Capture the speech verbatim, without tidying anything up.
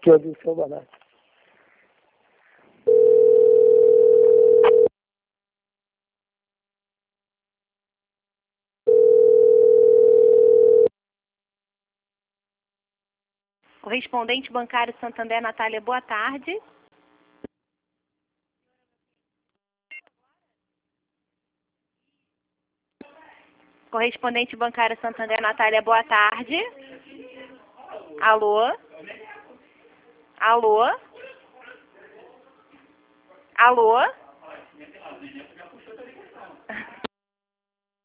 que é do seu barato. Correspondente bancário Santander, Natália, boa tarde. Correspondente bancário Santander, Natália, boa tarde. Alô? Alô? Alô?